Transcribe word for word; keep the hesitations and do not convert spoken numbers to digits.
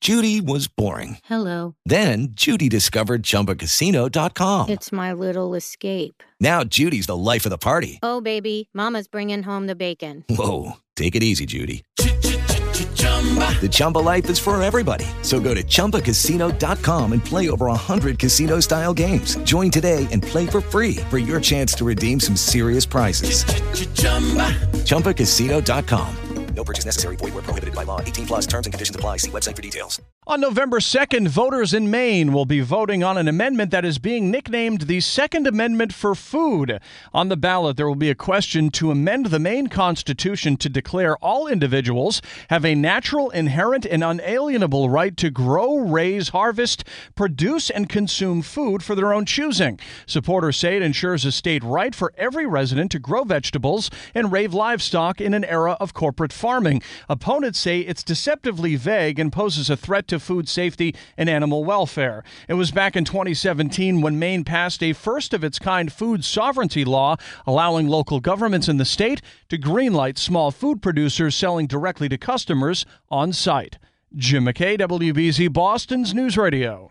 Judy was boring. Hello. Then Judy discovered Chumba Casino dot com. It's my little escape. Now Judy's the life of the party. Oh, baby, mama's bringing home the bacon. Whoa, take it easy, Judy. The Chumba life is for everybody. So go to Chumba Casino dot com and play over one hundred casino-style games. Join today and play for free for your chance to redeem some serious prizes. Chumba Casino dot com. No purchase necessary. Void where prohibited by law. eighteen plus terms and conditions apply. See website for details. On November second, voters in Maine will be voting on an amendment that is being nicknamed the Second Amendment for Food. On the ballot, there will be a question to amend the Maine Constitution to declare all individuals have a natural, inherent, and unalienable right to grow, raise, harvest, produce, and consume food for their own choosing. Supporters say it ensures a state right for every resident to grow vegetables and raise livestock in an era of corporate farming. Opponents say it's deceptively vague and poses a threat to food safety and animal welfare. It was back in twenty seventeen when Maine passed a first-of-its-kind food sovereignty law, allowing local governments in the state to greenlight small food producers selling directly to customers on site. Jim McKay, W B Z Boston's News Radio.